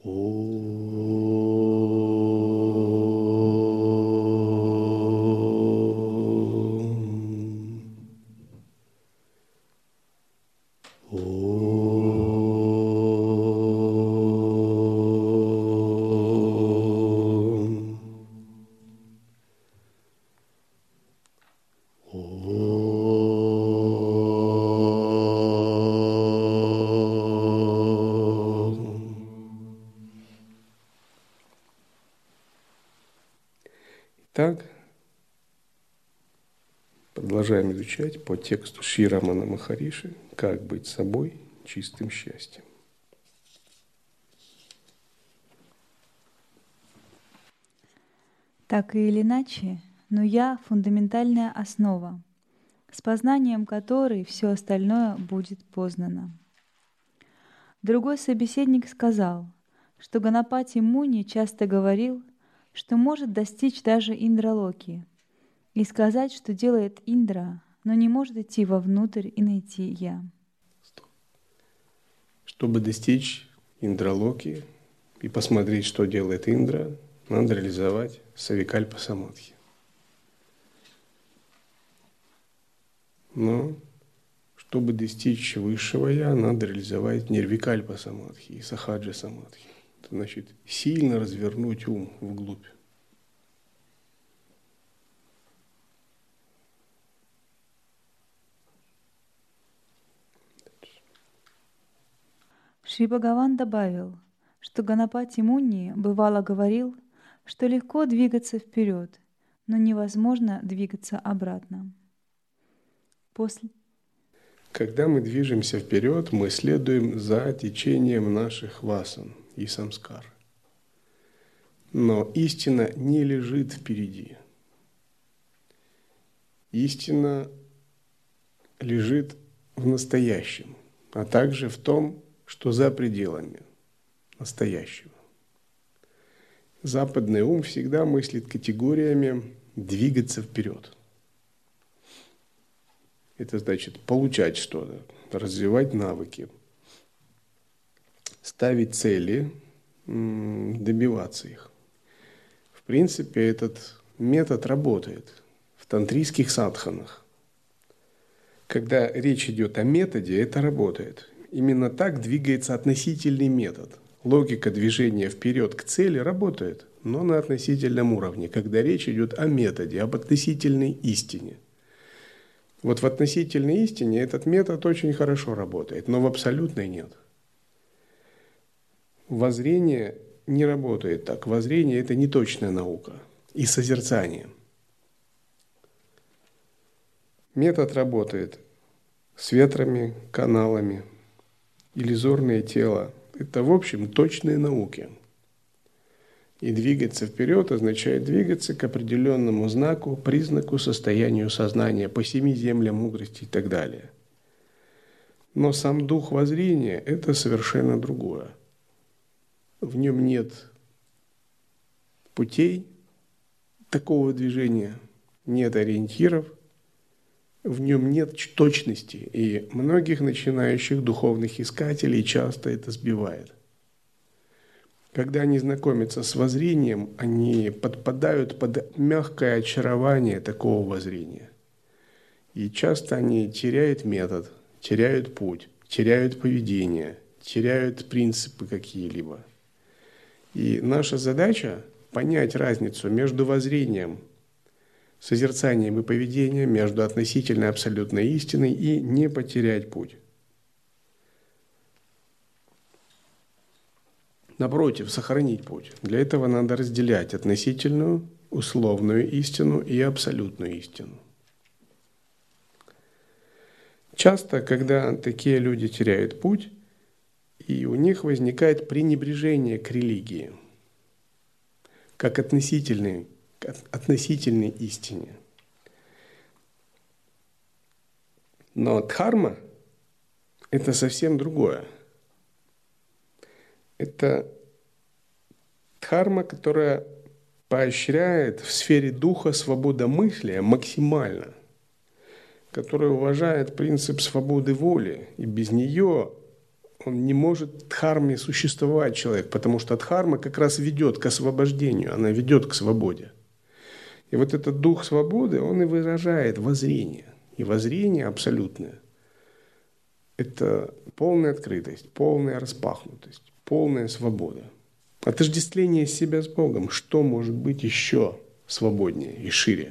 Так, продолжаем изучать по тексту Шри Рамана Махариши «Как быть собой чистым счастьем». Так или иначе, но я — фундаментальная основа, с познанием которой все остальное будет познано. Другой собеседник сказал, что Ганапати Муни часто говорил, что может достичь даже Индралоки, и сказать, что делает Индра, но не может идти вовнутрь и найти «я». Чтобы достичь Индралоки и посмотреть, что делает Индра, надо реализовать Савикальпа Самадхи. Но чтобы достичь высшего «я», надо реализовать Нирвикальпа Самадхи и Сахаджа Самадхи. Это значит сильно развернуть ум вглубь. Шри Бхагаван добавил, что Ганапати Муни бывало говорил, что легко двигаться вперед, но невозможно двигаться обратно. Когда мы движемся вперед, мы следуем за течением наших васан и самскар. Но истина не лежит впереди. Истина лежит в настоящем, а также в том, что за пределами настоящего. Западный ум всегда мыслит категориями двигаться вперед. Это значит получать что-то, развивать навыки, ставить цели, добиваться их. В принципе, этот метод работает в тантрийских садханах. Когда речь идет о методе, это работает. Именно так двигается относительный метод. Логика движения вперед к цели работает, но на относительном уровне, когда речь идет о методе, об относительной истине. Вот в относительной истине этот метод очень хорошо работает, но в абсолютной нет. Воззрение не работает так. Воззрение – это неточная наука и созерцание. Метод работает с ветрами, каналами, иллюзорное тело. Это, в общем, точные науки. И двигаться вперед означает двигаться к определенному знаку, признаку, состоянию сознания, по 7 землям мудрости и так далее. Но сам дух воззрения – это совершенно другое. В нем нет путей такого движения, нет ориентиров, в нем нет точности, и многих начинающих духовных искателей часто это сбивает. Когда они знакомятся с воззрением, они подпадают под мягкое очарование такого воззрения. И часто они теряют метод, теряют путь, теряют поведение, теряют принципы какие-либо. И наша задача – понять разницу между воззрением, созерцанием и поведением, между относительной и абсолютной истиной и не потерять путь. Напротив, сохранить путь. Для этого надо разделять относительную, условную истину и абсолютную истину. Часто, когда такие люди теряют путь, и у них возникает пренебрежение к религии, как относительной истине. Но дхарма – это совсем другое. Это дхарма, которая поощряет в сфере духа свободомыслия максимально, которая уважает принцип свободы воли, и без нее Он не может в дхарме существовать, человек, потому что дхарма как раз ведет к освобождению, она ведет к свободе. И вот этот дух свободы, он и выражает воззрение. И воззрение абсолютное – это полная открытость, полная распахнутость, полная свобода. Отождествление себя с Богом. Что может быть еще свободнее и шире?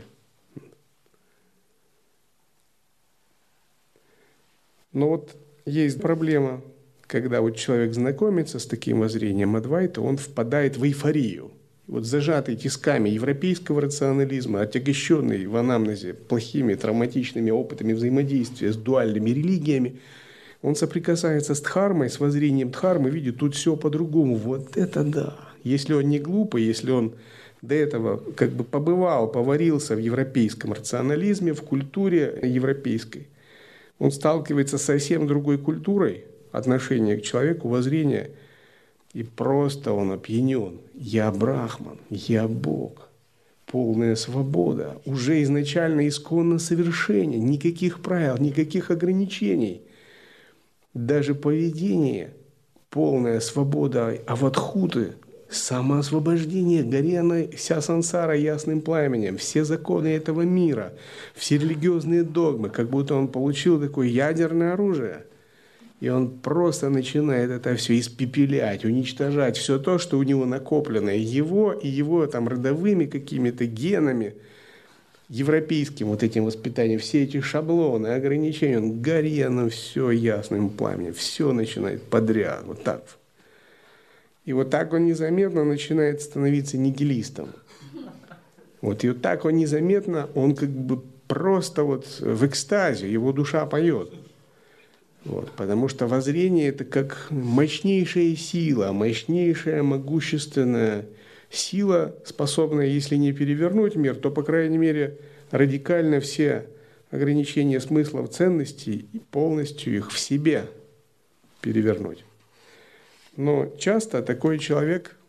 Но вот есть проблема, когда вот человек знакомится с таким воззрением Адвайта, он впадает в эйфорию. Вот зажатый тисками европейского рационализма, отягощенный в анамнезе плохими травматичными опытами взаимодействия с дуальными религиями, он соприкасается с дхармой, с воззрением дхармы, видит, тут все по-другому. Вот это да! Если он не глупый, если он до этого как бы побывал, поварился в европейском рационализме, в культуре европейской, он сталкивается с совсем другой культурой отношения к человеку, воззрения, и просто он опьянен. Я брахман, я Бог, полная свобода, уже изначально исконно совершение, никаких правил, никаких ограничений. Даже поведение, полная свобода авадхуты, самоосвобождение, горена вся сансара ясным пламенем, все законы этого мира, все религиозные догмы, как будто он получил такое ядерное оружие. И он просто начинает это все испепелять, уничтожать все то, что у него накоплено, его и его там родовыми какими-то генами, европейским вот этим воспитанием, все эти шаблоны, ограничения, он горено все ясным пламенем, все начинает подряд, вот так. И вот так он незаметно начинает становиться нигилистом. Вот и вот так он незаметно, он как бы просто вот в экстазе, его душа поет. Вот, потому что воззрение – это как мощнейшая сила, мощнейшая, могущественная сила, способная, если не перевернуть мир, то, по крайней мере, радикально все ограничения смыслов, ценностей и полностью их в себе перевернуть. Но часто такой человек,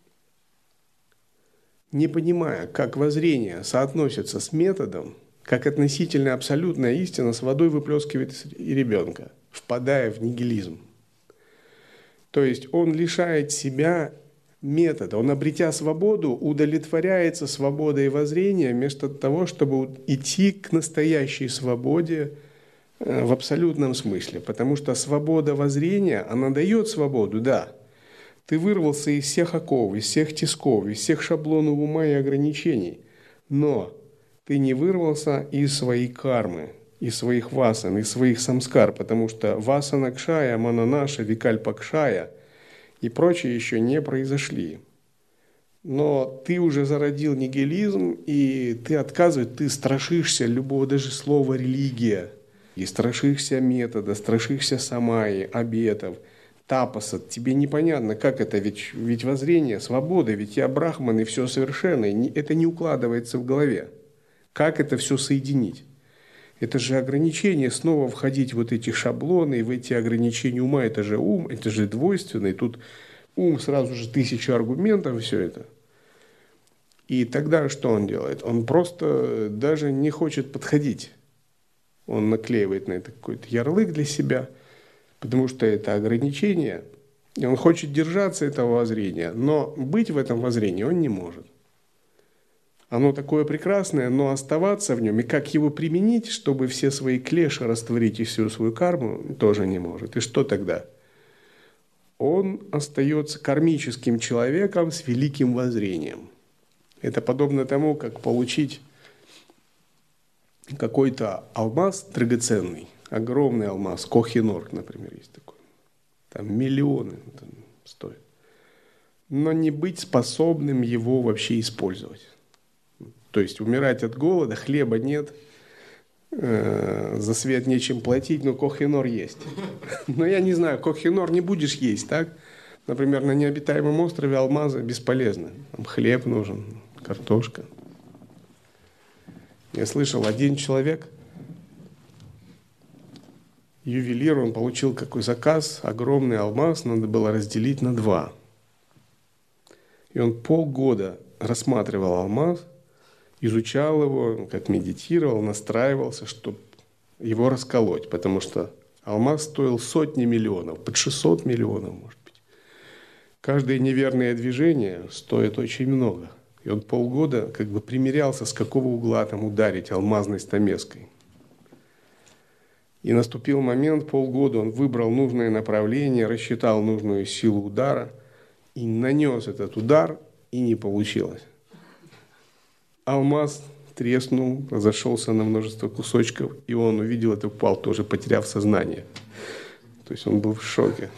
не понимая, как воззрение соотносится с методом, как относительно абсолютная истина с водой выплескивает из ребенка, впадая в нигилизм. То есть он лишает себя метода, он, обретя свободу, удовлетворяется свободой воззрения вместо того, чтобы идти к настоящей свободе в абсолютном смысле. Потому что свобода воззрения, она дает свободу, да. Ты вырвался из всех оков, из всех тисков, из всех шаблонов ума и ограничений, но ты не вырвался из своей кармы, из своих васан, из своих самскар, потому что васана кшая, мананаша, викальпа кшая и прочее еще не произошли. Но ты уже зародил нигилизм, и ты отказываешь, ты страшишься любого даже слова «религия», и страшишься метода, страшишься самаи, обетов, тапаса. Тебе непонятно, как это, ведь воззрение, свобода, ведь я брахман, и все совершенно, и это не укладывается в голове. Как это все соединить? Это же ограничение, снова входить в вот эти шаблоны, в эти ограничения ума, это же ум, это же двойственный, тут ум сразу же 1000 аргументов, все это. И тогда что он делает? Он просто даже не хочет подходить. Он наклеивает на это какой-то ярлык для себя, потому что это ограничение, и он хочет держаться этого воззрения, но быть в этом воззрении он не может. Оно такое прекрасное, но оставаться в нем, и как его применить, чтобы все свои клеши растворить и всю свою карму, тоже не может. И что тогда? Он остается кармическим человеком с великим воззрением. Это подобно тому, как получить какой-то алмаз драгоценный, огромный алмаз, Кохинор, например, есть такой. Там миллионы там стоит. Но не быть способным его вообще использовать. То есть умирать от голода, хлеба нет, за свет нечем платить, но Кохинор есть. Но я не знаю, Кохинор не будешь есть, так? Например, на необитаемом острове алмазы бесполезны. Там хлеб нужен, картошка. Я слышал, один человек, ювелир, он получил какой заказ, огромный алмаз, надо было разделить на 2. И он полгода рассматривал алмаз, изучал его, как медитировал, настраивался, чтобы его расколоть, потому что Алмаз стоил сотни миллионов, под 600 миллионов, может быть. Каждое неверное движение стоит очень много. И он полгода как бы примерялся, с какого угла там ударить алмазной стамеской. И наступил момент, полгода он выбрал нужное направление, рассчитал нужную силу удара и нанес этот удар, и не получилось. Алмаз треснул, разошелся на множество кусочков, и он увидел это, упал, тоже потеряв сознание. То есть он был в шоке.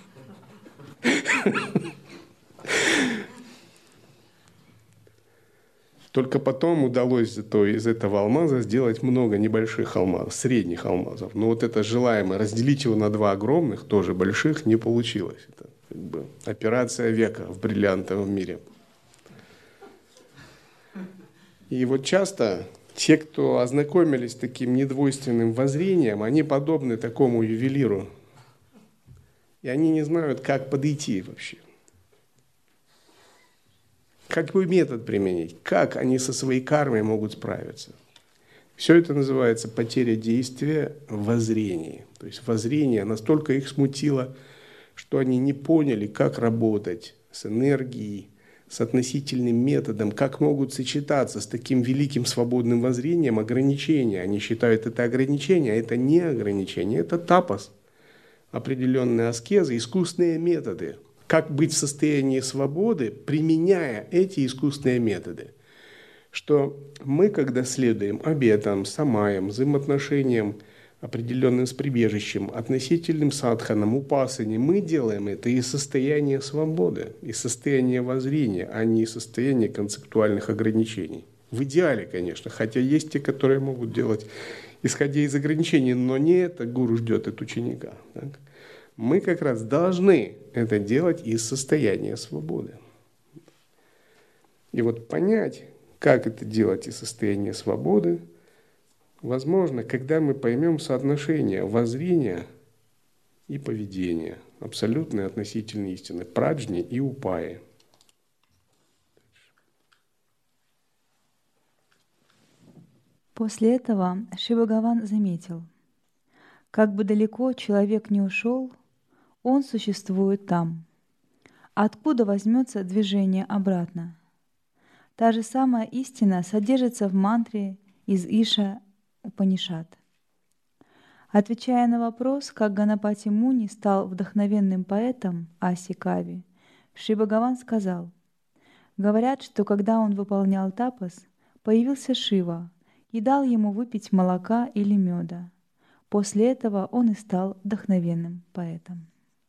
Только потом удалось из этого алмаза сделать много небольших алмазов, средних алмазов. Но вот это желаемое, разделить его на два огромных, тоже больших, не получилось. Это как бы операция века в бриллиантовом мире. И вот часто те, кто ознакомились с таким недвойственным воззрением, они подобны такому ювелиру. И они не знают, как подойти вообще. Какой метод применить? Как они со своей кармой могут справиться? Все это называется потеря действия в воззрении. То есть воззрение настолько их смутило, что они не поняли, как работать с энергией, с относительным методом, как могут сочетаться с таким великим свободным воззрением ограничения. Они считают это ограничение, а это не ограничение, это тапас, определенные аскезы, искусственные методы. Как быть в состоянии свободы, применяя эти искусственные методы. Что мы, когда следуем обетам, самаям, взаимоотношениям, определенным с прибежищем, относительным садханам, упасане, мы делаем это из состояния свободы, из состояния воззрения, а не из состояния концептуальных ограничений. В идеале, конечно, хотя есть те, которые могут делать, исходя из ограничений, но не это гуру ждет от ученика. Так? Мы как раз должны это делать из состояния свободы. И вот понять, как это делать из состояния свободы, возможно, когда мы поймем соотношение воззрения и поведения, абсолютной относительной истины, праджни и упаи. После этого Шри Бхагаван заметил: как бы далеко человек не ушел, он существует там. Откуда возьмется движение обратно? Та же самая истина содержится в мантре из Иша Упанишад. Отвечая на вопрос, как Ганапати Муни стал вдохновенным поэтом Аси Кави, Шри Бхагаван сказал: говорят, что когда он выполнял тапас, появился Шива и дал ему выпить молока или меда. После этого он и стал вдохновенным поэтом.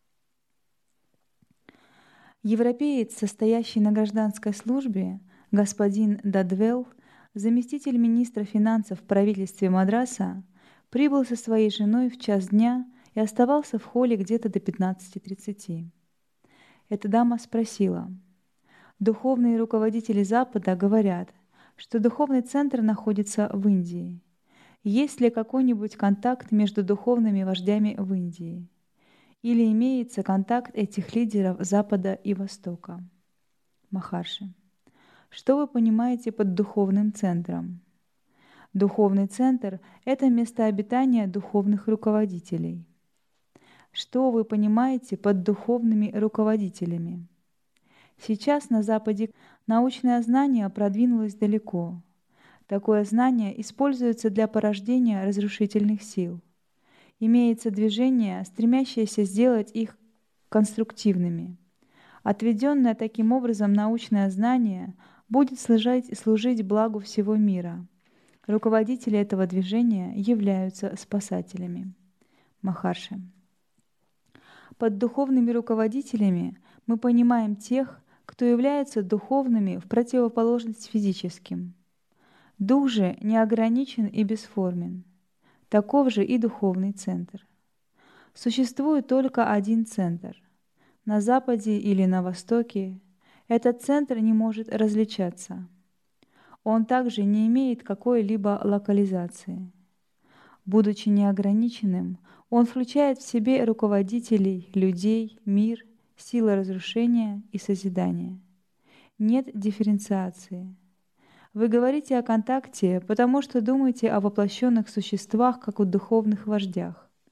Европеец, состоящий на гражданской службе, господин Дадвелл, заместитель министра финансов в правительстве Мадраса, прибыл со своей женой в час дня и оставался в холле где-то до 15:30. Эта дама спросила: «Духовные руководители Запада говорят, что духовный центр находится в Индии. Есть ли какой-нибудь контакт между духовными вождями в Индии? Или имеется контакт этих лидеров Запада и Востока?» Махарши: что вы понимаете под духовным центром? Духовный центр — это место обитания духовных руководителей. Что вы понимаете под духовными руководителями? Сейчас на Западе научное знание продвинулось далеко. Такое знание используется для порождения разрушительных сил. Имеется движение, стремящееся сделать их конструктивными. Отведенное таким образом научное знание будет служить благу всего мира. Руководители этого движения являются спасателями. Махарши: под духовными руководителями мы понимаем тех, кто является духовными в противоположность физическим. Дух же не ограничен и бесформен. Таков же и духовный центр. Существует только один центр. На Западе или на Востоке этот центр не может различаться. Он также не имеет какой-либо локализации. Будучи неограниченным, он включает в себе руководителей, людей, мир, силы разрушения и созидания. Нет дифференциации. Вы говорите о контакте, потому что думаете о воплощенных существах, как о духовных вождях.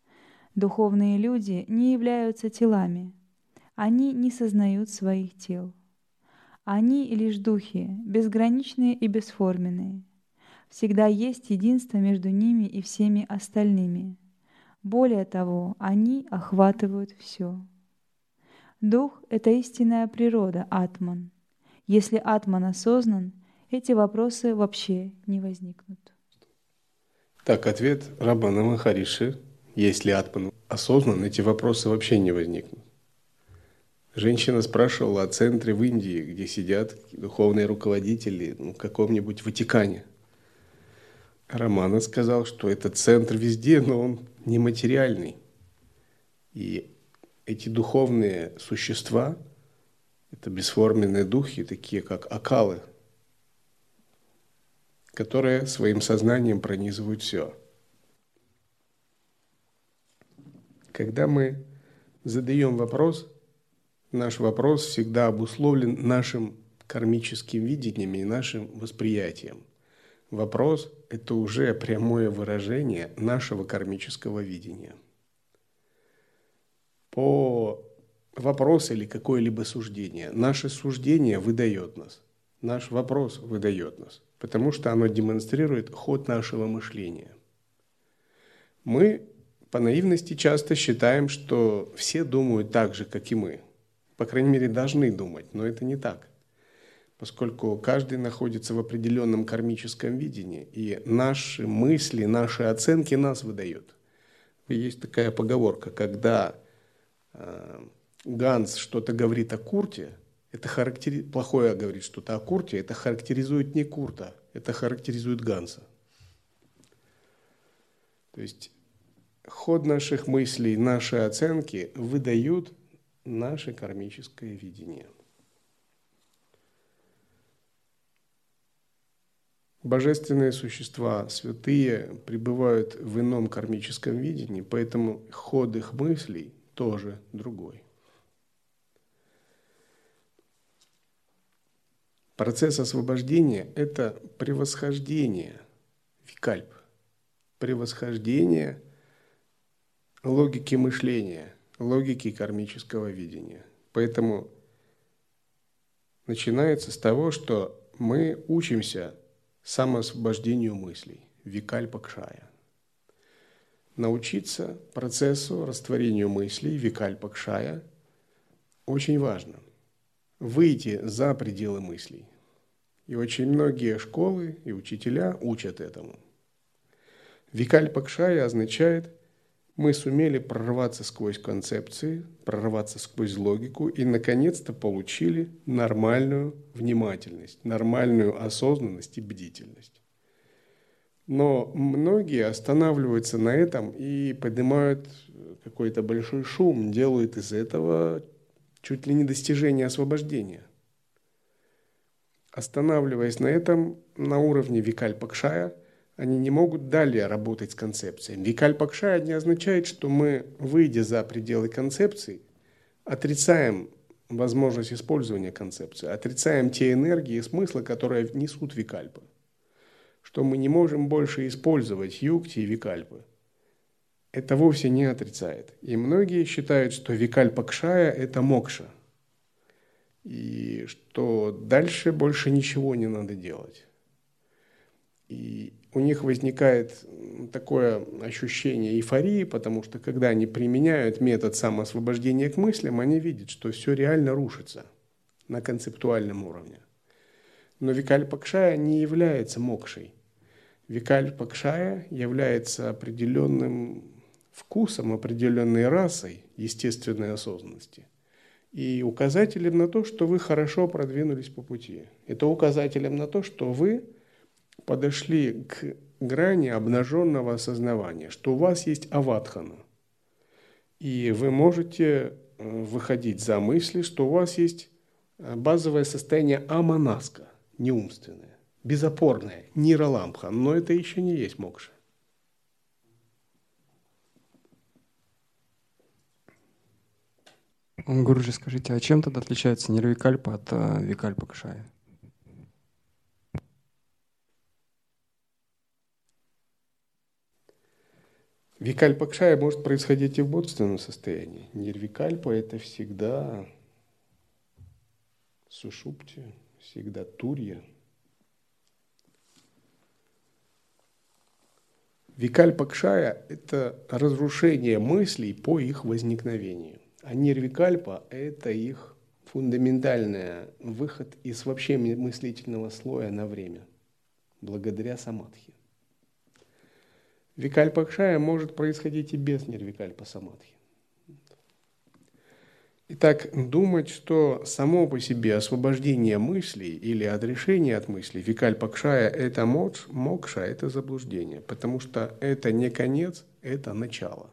Духовные люди не являются телами. Они не сознают своих тел. Они лишь духи, безграничные и бесформенные. Всегда есть единство между ними и всеми остальными. Более того, они охватывают все. Дух — это истинная природа, атман. Если атман осознан, эти вопросы вообще не возникнут. Так, ответ Рамана Махариши. Если атман осознан, эти вопросы вообще не возникнут. Женщина спрашивала о центре в Индии, где сидят духовные руководители, в каком-нибудь Ватикане. Рамана сказал, что это центр везде, но он нематериальный. И эти духовные существа, это бесформенные духи, такие как акалы, которые своим сознанием пронизывают все. Когда мы задаем вопрос, наш вопрос всегда обусловлен нашим кармическим видением и нашим восприятием. Вопрос – это уже прямое выражение нашего кармического видения. По вопросу или какое-либо суждение, наше суждение выдает нас, наш вопрос выдает нас, потому что оно демонстрирует ход нашего мышления. Мы по наивности часто считаем, что все думают так же, как и мы. По крайней мере, должны думать, но это не так. Поскольку каждый находится в определенном кармическом видении, и наши мысли, наши оценки нас выдают. Есть такая поговорка, когда Ганс что-то говорит о Курте, это плохое говорит что-то о Курте, это характеризует не Курта, это характеризует Ганса. То есть ход наших мыслей, наши оценки выдают наше кармическое видение. Божественные существа, святые, пребывают в ином кармическом видении, поэтому ход их мыслей тоже другой. Процесс освобождения – это превосхождение викальп, превосхождение логики мышления, логики кармического видения. Поэтому начинается с того, что мы учимся самоосвобождению мыслей, викальпа-кшая. Научиться процессу растворению мыслей, викальпа-кшая, очень важно. Выйти за пределы мыслей. И очень многие школы и учителя учат этому. Викальпа-кшая означает, мы сумели прорваться сквозь концепции, прорваться сквозь логику и, наконец-то, получили нормальную внимательность, нормальную осознанность и бдительность. Но многие останавливаются на этом и поднимают какой-то большой шум, делают из этого чуть ли не достижение освобождения. Останавливаясь на этом, на уровне викальпа-кшая, они не могут далее работать с концепцией. Викальпа-кшая не означает, что мы, выйдя за пределы концепции, отрицаем возможность использования концепции, отрицаем те энергии и смыслы, которые несут викальпы. Что мы не можем больше использовать юкти и викальпы. Это вовсе не отрицает. И многие считают, что викальпа-кшая – это мокша. И что дальше больше ничего не надо делать. И у них возникает такое ощущение эйфории, потому что когда они применяют метод самоосвобождения к мыслям, они видят, что все реально рушится на концептуальном уровне. Но викальпа-кшая не является мокшей. Викальпа-кшая является определенным вкусом, определенной расой естественной осознанности. И указателем на то, что вы хорошо продвинулись по пути. Это указателем на то, что вы подошли к грани обнаженного осознавания, что у вас есть аватхана. И вы можете выходить за мысли, что у вас есть базовое состояние аманаска, неумственное, безопорное, нираламбха, но это еще не есть мокша. Гуруджи, скажите, а чем тогда отличается нирвикальпа от викальпа-кшая? Викальпа-кшая может происходить и в бодственном состоянии. Нирвикальпа – это всегда сушупти, всегда турья. Викальпа-кшая – это разрушение мыслей по их возникновению. А нирвикальпа – это их фундаментальный выход из вообще мыслительного слоя на время, благодаря самадхи. Викальпа-кшая может происходить и без нирвикальпа-самадхи. Итак, думать, что само по себе освобождение мыслей или отрешение от мыслей, викальпа-кшая – это мокша – это заблуждение, потому что это не конец, это начало.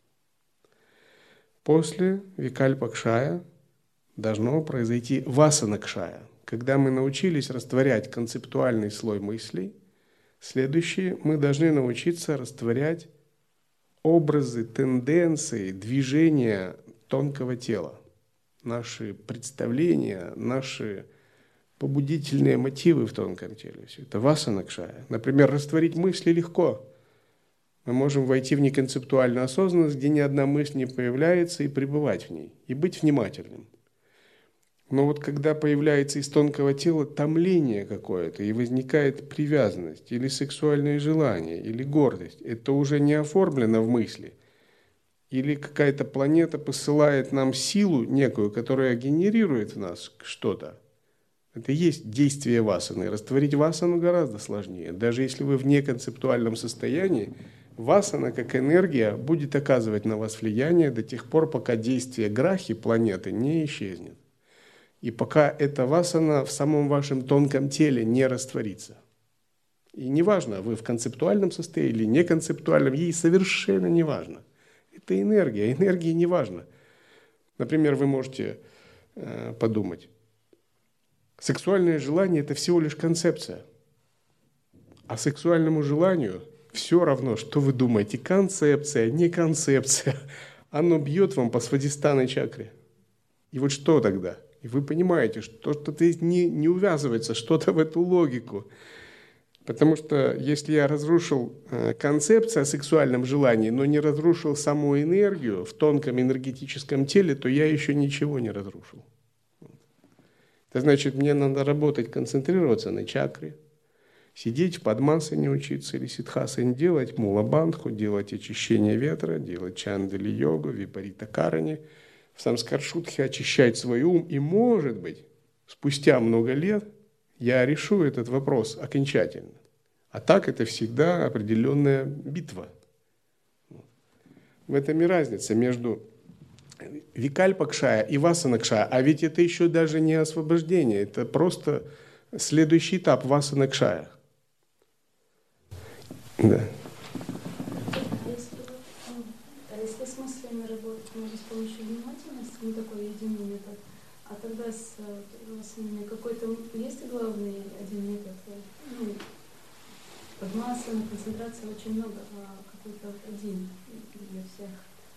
После викальпа-кшая должно произойти васана-кшая. Когда мы научились растворять концептуальный слой мыслей, следующее мы должны научиться растворять образы, тенденции, движения тонкого тела. Наши представления, наши побудительные мотивы в тонком теле. Все это васана-кшая. Например, растворить мысли легко. Мы можем войти в неконцептуальную осознанность, где ни одна мысль не появляется, и пребывать в ней, и быть внимательным. Но вот когда появляется из тонкого тела томление какое-то, и возникает привязанность, или сексуальное желание, или гордость, это уже не оформлено в мысли. Или какая-то планета посылает нам силу некую, которая генерирует в нас что-то. Это и есть действие васаны. Растворить васану гораздо сложнее. Даже если вы в неконцептуальном состоянии, васана как энергия будет оказывать на вас влияние до тех пор, пока действие грахи планеты не исчезнет. И пока эта васана в самом вашем тонком теле не растворится. И неважно, вы в концептуальном состоянии или неконцептуальном, ей совершенно не важно. Это энергия, энергии не важно. Например, вы можете подумать, сексуальное желание – это всего лишь концепция. А сексуальному желанию все равно, что вы думаете, концепция, не концепция. Оно бьет вам по свадистанной чакре. И вот что тогда? И вы понимаете, что что-то не увязывается, что-то в эту логику. Потому что если я разрушил концепцию о сексуальном желании, но не разрушил саму энергию в тонком энергетическом теле, то я еще ничего не разрушил. Это значит, мне надо работать, концентрироваться на чакре, сидеть в падмасане учиться или сидхасане, делать мула-бандху, делать очищение ветра, делать чандали-йогу, випарита-карани, в самскар-шутхе очищать свой ум. И, может быть, спустя много лет я решу этот вопрос окончательно. А так это всегда определенная битва. В этом и разница между викальпа-кшая и васана-кшая. А ведь это еще даже не освобождение, это просто следующий этап васана-кшая. Да. Если с мыслями работать можно с помощью внимательности, не такой единый метод, а тогда с ними какой-то есть главный один метод? Падмасана, концентрация очень много, а какой-то один для всех.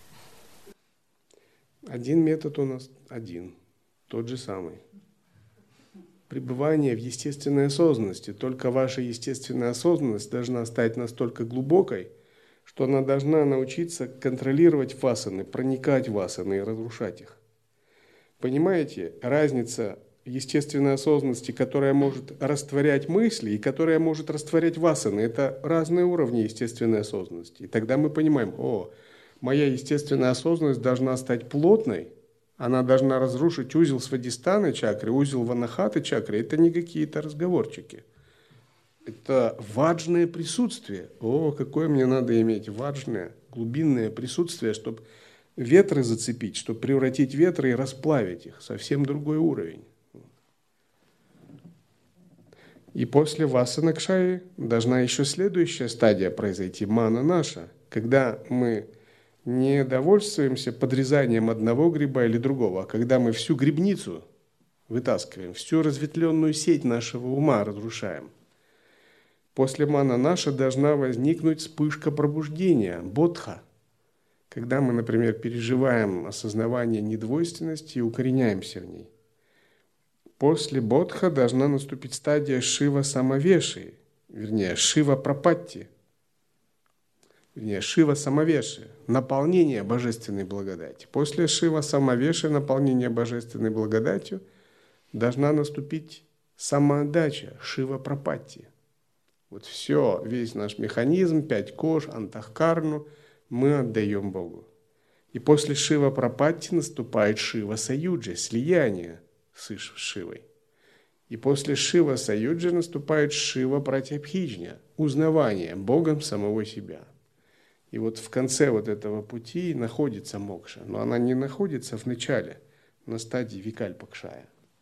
Один метод у нас один, тот же самый. Пребывание в естественной осознанности. Только ваша естественная осознанность должна стать настолько глубокой, что она должна научиться контролировать васаны, проникать в васаны и разрушать их. Понимаете, разница естественной осознанности, которая может растворять мысли и которая может растворять васаны, это разные уровни естественной осознанности. И тогда мы понимаем, моя естественная осознанность должна стать плотной, она должна разрушить узел свадистаны чакры, узел ванахаты чакры. Это не какие-то разговорчики. Это ваджное присутствие. Какое мне надо иметь ваджное, глубинное присутствие, чтобы ветры зацепить, чтобы превратить ветры и расплавить их. Совсем другой уровень. И после васана-кшаи должна еще следующая стадия произойти, мана наша, когда мы не довольствуемся подрезанием одного гриба или другого, а когда мы всю грибницу вытаскиваем, всю разветвленную сеть нашего ума разрушаем. После мана наша должна возникнуть вспышка пробуждения, бодха, когда мы, например, переживаем осознавание недвойственности и укореняемся в ней. После бодха должна наступить стадия шива-самавеши, вернее, шива-прапатти. Шива Самавеши, наполнение божественной благодати. После Шива Самавеши, наполнения божественной благодатью, должна наступить самоотдача, Шива Прапатти. Вот все, весь наш механизм, 5 кож, антахкарну мы отдаем Богу. И после Шива Прапатти наступает Шива Саюджи, слияние с Шивой. И после Шива Саюджи наступает Шива Пратябхиджня, узнавание Богом самого себя. И вот в конце вот этого пути находится мокша, но она не находится в начале, на стадии викальпакшая.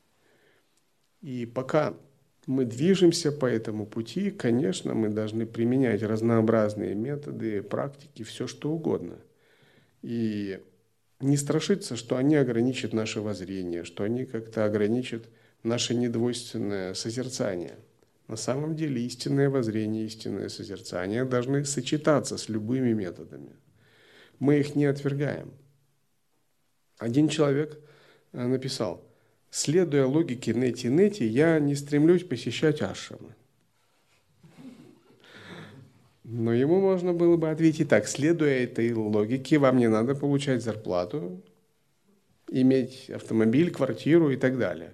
И пока мы движемся по этому пути, конечно, мы должны применять разнообразные методы, практики, все что угодно. И не страшиться, что они ограничат наше воззрение, что они как-то ограничат наше недвойственное созерцание. На самом деле истинное воззрение, истинное созерцание должны сочетаться с любыми методами. Мы их не отвергаем. Один человек написал: следуя логике нети-нети, я не стремлюсь посещать ашрамы. Но ему можно было бы ответить так: следуя этой логике, вам не надо получать зарплату, иметь автомобиль, квартиру и так далее.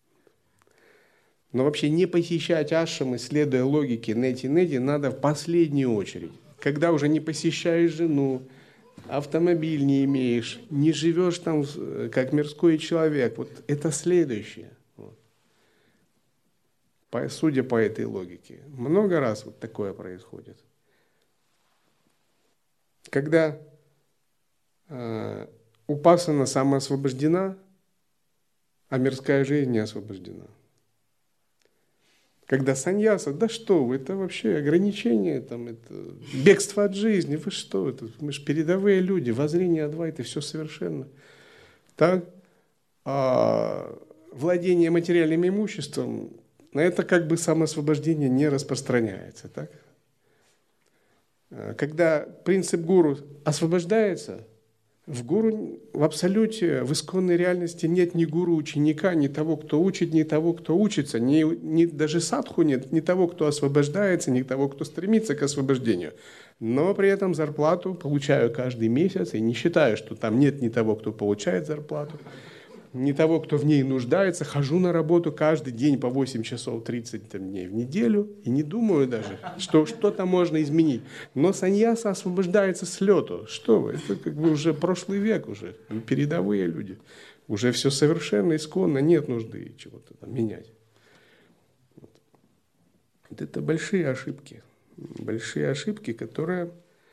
Но вообще не посещать ашрамы, следуя логике нети-нети, надо в последнюю очередь. Когда уже не посещаешь жену, автомобиль не имеешь, не живешь там как мирской человек, вот это следующее. Вот. Судя по этой логике. Много раз вот такое происходит. Когда упасана самоосвобождена, а мирская жизнь не освобождена. Когда саньяса, да что вы, это вообще ограничение, там, это бегство от жизни, вы что, это, мы же передовые люди, воззрение Адвайты, все совершенно. Так, владение материальным имуществом, на это как бы самоосвобождение не распространяется. Так? Когда принцип гуру освобождается, в гуру, в абсолюте, в исконной реальности нет ни гуру-ученика, ни того, кто учит, ни того, кто учится, ни даже садху нет, ни того, кто освобождается, ни того, кто стремится к освобождению. Но при этом зарплату получаю каждый месяц и не считаю, что там нет ни того, кто получает зарплату, ни того, кто в ней нуждается. Хожу на работу каждый день по 8 часов 30 дней в неделю и не думаю даже, что что-то можно изменить. Но саньяса освобождается с лету. Что вы? Это как бы уже прошлый век уже. Мы передовые люди. Уже все совершенно исконно, нет нужды чего-то там менять. Вот это большие ошибки. Большие ошибки, которые...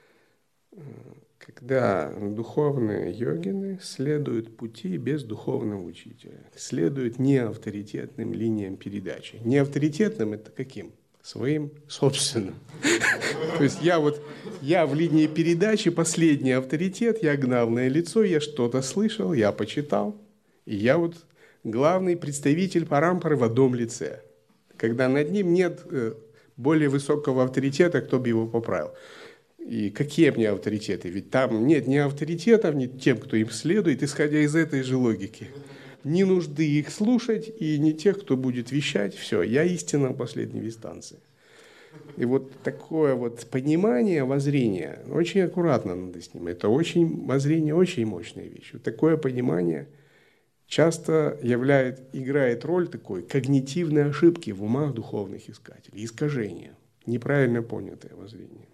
Когда духовные йогины следуют пути без духовного учителя, следуют неавторитетным линиям передачи. Неавторитетным это каким? Своим собственным. То есть я в линии передачи последний авторитет, я главное лицо, я что-то слышал, я почитал, и я вот главный представитель парампары в одном лице. Когда над ним нет более высокого авторитета, кто бы его поправил. И какие мне авторитеты? Ведь там нет ни авторитетов, ни тем, кто им следует, исходя из этой же логики. Ни нужды их слушать, и ни тех, кто будет вещать. Все, я истина в последней инстанции. И вот такое вот понимание, воззрение, очень аккуратно надо с ним. Это воззрение очень мощная вещь. Вот такое понимание часто играет роль такой когнитивной ошибки в умах духовных искателей, искажения, неправильно понятое воззрение.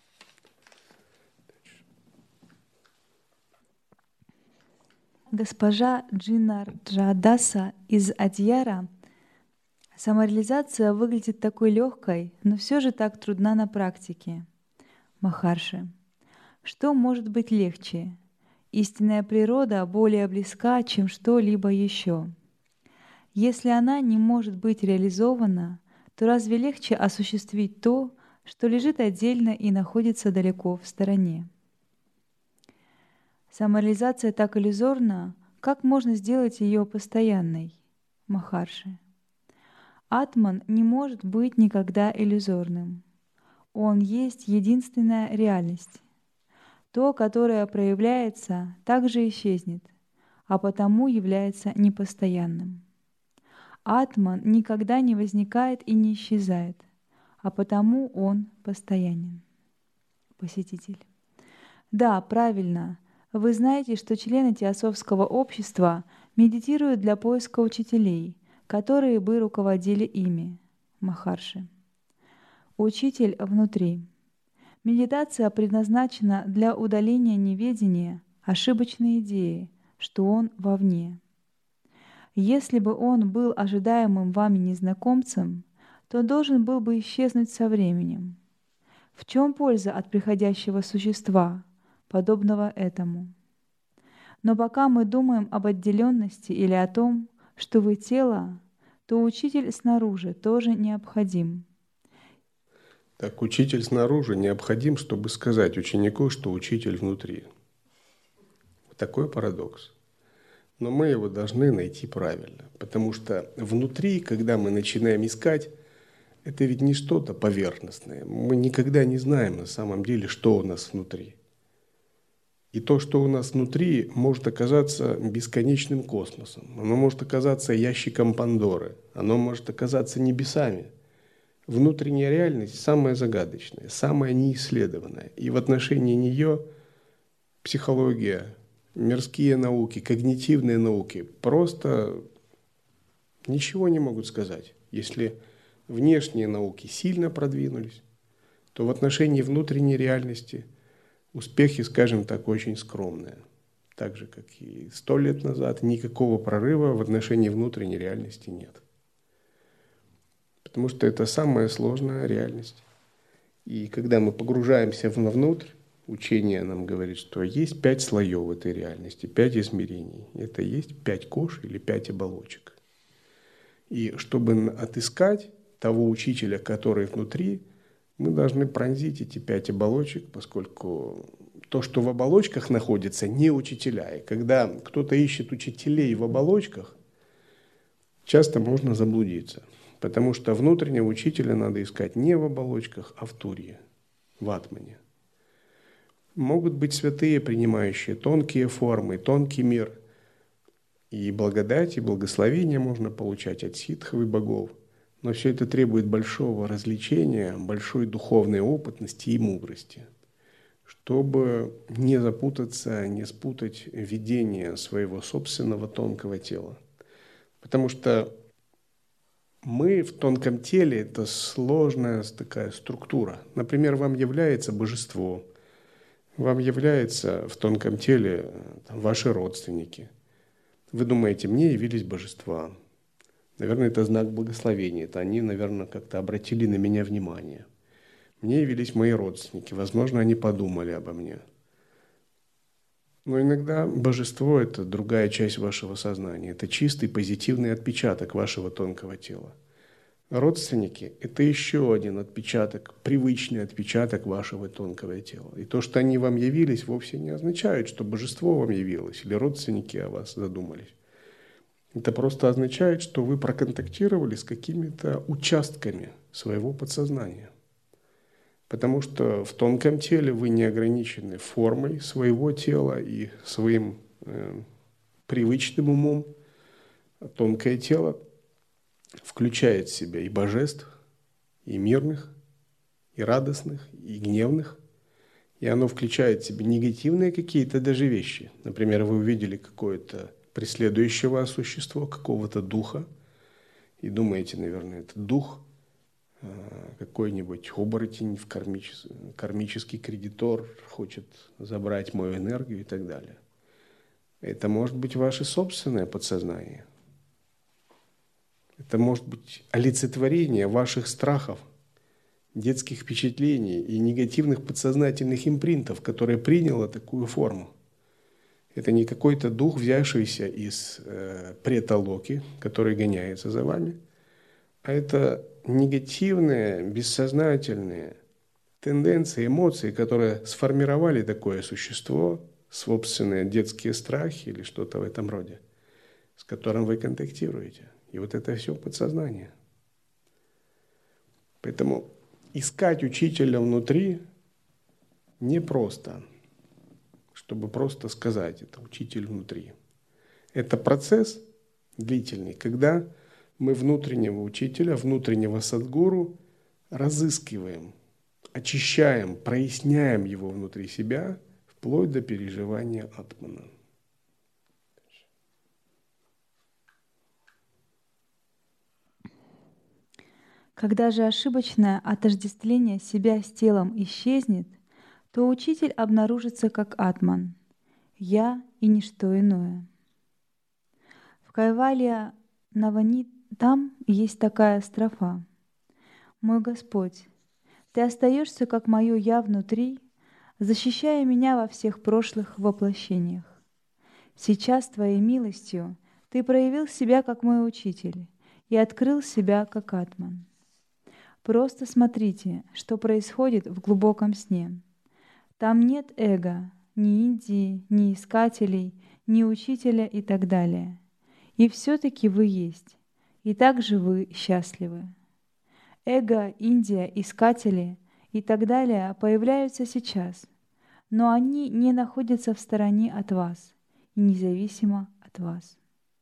Госпожа Джинарджадаса из Адьяра: самореализация выглядит такой легкой, но все же так трудна на практике. Махарши, что может быть легче? Истинная природа более близка, чем что-либо еще. Если она не может быть реализована, то разве легче осуществить то, что лежит отдельно и находится далеко в стороне? Самореализация так иллюзорна, как можно сделать ее постоянной? Махарши. Атман не может быть никогда иллюзорным. Он есть единственная реальность. То, которое проявляется, также исчезнет, а потому является непостоянным. Атман никогда не возникает и не исчезает, а потому он постоянен. Посетитель. Да, правильно. Вы знаете, что члены теософского общества медитируют для поиска учителей, которые бы руководили ими. Махарши. Учитель внутри. Медитация предназначена для удаления неведения, ошибочной идеи, что он вовне. Если бы он был ожидаемым вами незнакомцем, то должен был бы исчезнуть со временем. В чем польза от приходящего существа, подобного этому? Но пока мы думаем об отделенности или о том, что вы тело, то учитель снаружи тоже необходим. Так учитель снаружи необходим, чтобы сказать ученику, что учитель внутри. Такой парадокс. Но мы его должны найти правильно, потому что внутри, когда мы начинаем искать, это ведь не что-то поверхностное. Мы никогда не знаем на самом деле, что у нас внутри. И то, что у нас внутри, может оказаться бесконечным космосом. Оно может оказаться ящиком Пандоры. Оно может оказаться небесами. Внутренняя реальность самая загадочная, самая неисследованная. И в отношении нее психология, мирские науки, когнитивные науки просто ничего не могут сказать. Если внешние науки сильно продвинулись, то в отношении внутренней реальности успехи, скажем так, очень скромные. Так же, как и 100 лет назад, никакого прорыва в отношении внутренней реальности нет. Потому что это самая сложная реальность. И когда мы погружаемся вовнутрь, учение нам говорит, что есть 5 слоев этой реальности, 5 измерений. Это есть 5 кож или 5 оболочек. И чтобы отыскать того учителя, который внутри, мы должны пронзить эти 5 оболочек, поскольку то, что в оболочках находится, не учителя. И когда кто-то ищет учителей в оболочках, часто можно заблудиться. Потому что внутреннего учителя надо искать не в оболочках, а в Турье, в Атмане. Могут быть святые, принимающие тонкие формы, тонкий мир. И благодать, и благословение можно получать от ситхов и богов. Но все это требует большого развлечения, большой духовной опытности и мудрости, чтобы не запутаться, не спутать видение своего собственного тонкого тела. Потому что мы в тонком теле – это сложная такая структура. Например, вам является божество, вам являются в тонком теле ваши родственники. Вы думаете, мне явились божества. Наверное, это знак благословения. Это они, наверное, как-то обратили на меня внимание. Мне явились мои родственники. Возможно, они подумали обо мне. Но иногда божество – это другая часть вашего сознания. Это чистый позитивный отпечаток вашего тонкого тела. Родственники – это еще один отпечаток, привычный отпечаток вашего тонкого тела. И то, что они вам явились, вовсе не означает, что божество вам явилось или родственники о вас задумались. Это просто означает, что вы проконтактировали с какими-то участками своего подсознания. Потому что в тонком теле вы не ограничены формой своего тела и своим привычным умом. Тонкое тело включает в себя и божеств, и мирных, и радостных, и гневных. И оно включает в себя негативные какие-то даже вещи. Например, вы увидели какое-то преследующее вас существо, какого-то духа, и думаете, наверное, это дух, какой-нибудь оборотень, кармический кредитор хочет забрать мою энергию и так далее. Это может быть ваше собственное подсознание. Это может быть олицетворение ваших страхов, детских впечатлений и негативных подсознательных импринтов, которое приняло такую форму. Это не какой-то дух, взявшийся из преталоки, который гоняется за вами, а это негативные, бессознательные тенденции, эмоции, которые сформировали такое существо, собственные детские страхи или что-то в этом роде, с которым вы контактируете. И вот это все подсознание. Поэтому искать учителя внутри непросто, чтобы просто сказать, это учитель внутри. Это процесс длительный, когда мы внутреннего учителя, внутреннего садгуру разыскиваем, очищаем, проясняем его внутри себя, вплоть до переживания атмана. Когда же ошибочное отождествление себя с телом исчезнет, то учитель обнаружится как атман — «я» и ничто иное. В Кайвалья Наванит там есть такая строфа: «Мой Господь, Ты остаешься как мое «я» внутри, защищая меня во всех прошлых воплощениях. Сейчас Твоей милостью Ты проявил себя как мой учитель и открыл себя как атман. Просто смотрите, что происходит в глубоком сне. Там нет эго, ни Индии, ни искателей, ни учителя и так далее. И все-таки вы есть, и также вы счастливы. Эго, Индия, искатели и так далее появляются сейчас, но они не находятся в стороне от вас и независимо от вас».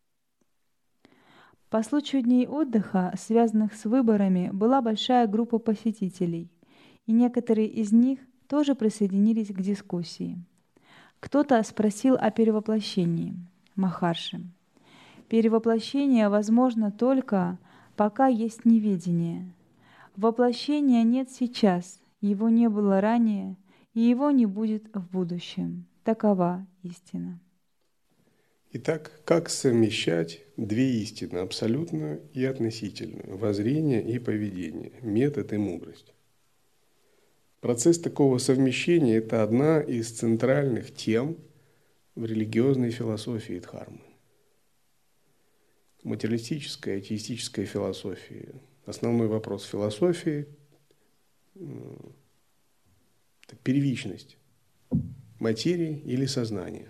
По случаю дней отдыха, связанных с выборами, была большая группа посетителей, и некоторые из них тоже присоединились к дискуссии. Кто-то спросил о перевоплощении. Махарши: «Перевоплощение возможно только, пока есть неведение. Воплощения нет сейчас, его не было ранее, и его не будет в будущем. Такова истина». Итак, как совмещать две истины, абсолютную и относительную, воззрение и поведение, метод и мудрость? Процесс такого совмещения – это одна из центральных тем в религиозной философии Дхармы. Материалистическая, атеистическая философия. Основной вопрос философии – это первичность материи или сознания.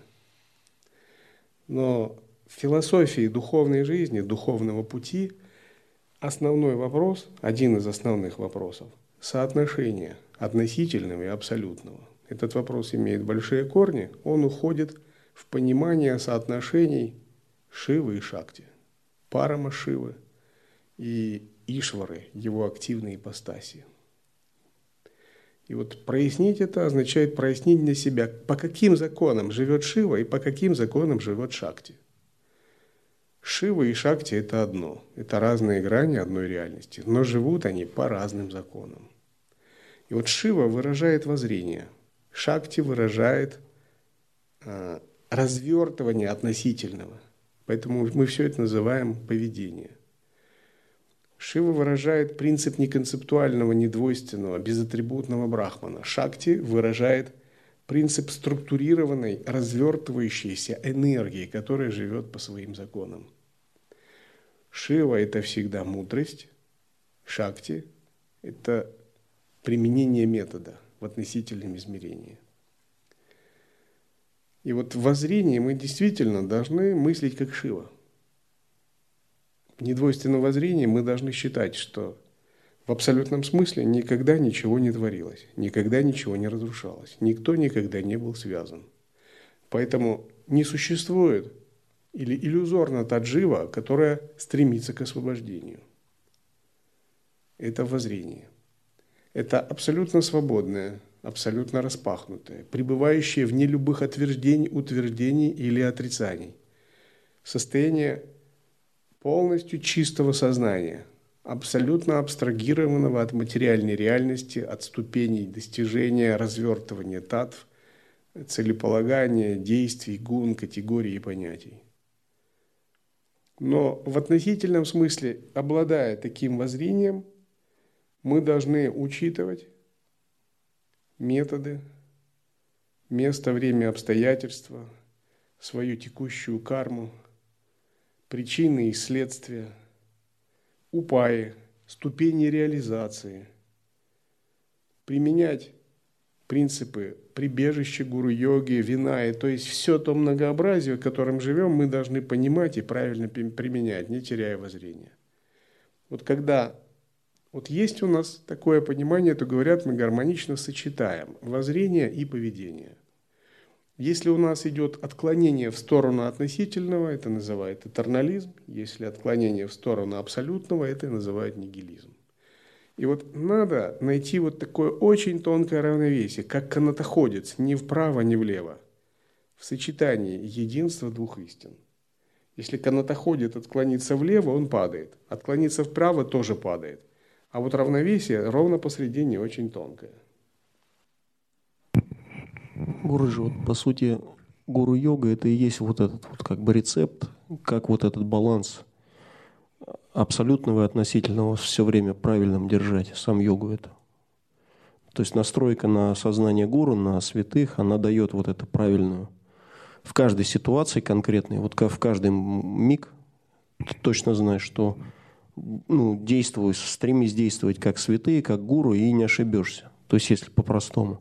Но в философии духовной жизни, духовного пути основной вопрос, один из основных вопросов – соотношение относительного и абсолютного. Этот вопрос имеет большие корни, он уходит в понимание соотношений Шивы и Шакти, Парама Шивы и Ишвары, его активной ипостаси. И вот прояснить это означает прояснить для себя, по каким законам живет Шива и по каким законам живет Шакти. Шива и Шакти – это одно, это разные грани одной реальности, но живут они по разным законам. И вот Шива выражает воззрение, Шакти выражает развертывание относительного, поэтому мы все это называем поведение. Шива выражает принцип неконцептуального, недвойственного, безатрибутного брахмана. Шакти выражает принцип структурированной, развертывающейся энергии, которая живет по своим законам. Шива – это всегда мудрость, Шакти – это применение метода в относительном измерении. И вот в воззрении мы действительно должны мыслить как Шива. В недвойственном воззрении мы должны считать, что в абсолютном смысле никогда ничего не творилось, никогда ничего не разрушалось, никто никогда не был связан. Поэтому не существует или иллюзорна та джива, которая стремится к освобождению. Это воззрение. Это абсолютно свободное, абсолютно распахнутое, пребывающее вне любых утверждений или отрицаний. Состояние полностью чистого сознания, абсолютно абстрагированного от материальной реальности, от ступеней достижения, развертывания татв, целеполагания, действий, гун, категорий и понятий. Но в относительном смысле, обладая таким воззрением, мы должны учитывать методы, место, время, обстоятельства, свою текущую карму, причины и следствия, упаи, ступени реализации, применять принципы прибежища гуру-йоги, винай, то есть все то многообразие, в котором живем, мы должны понимать и правильно применять, не теряя воззрения. Вот когда вот есть у нас такое понимание, то говорят, мы гармонично сочетаем воззрение и поведение. Если у нас идет отклонение в сторону относительного, это называют этернализм. Если отклонение в сторону абсолютного, это называют нигилизм. И вот надо найти вот такое очень тонкое равновесие, как канатоходец, ни вправо, ни влево, в сочетании единства двух истин. Если канатоходец отклонится влево, он падает, отклонится вправо, тоже падает. А вот равновесие ровно посредине очень тонкое. Гурджи, вот по сути, гуру-йога — это и есть вот этот вот как бы рецепт, как вот этот баланс абсолютного и относительного все время правильным держать, сам йогу это. То есть настройка на сознание гуру, на святых, она дает вот это правильную. В каждой ситуации конкретной, вот в каждый миг ты точно знаешь, что действуй, стремись действовать как святые, как гуру, и не ошибешься. То есть если по-простому.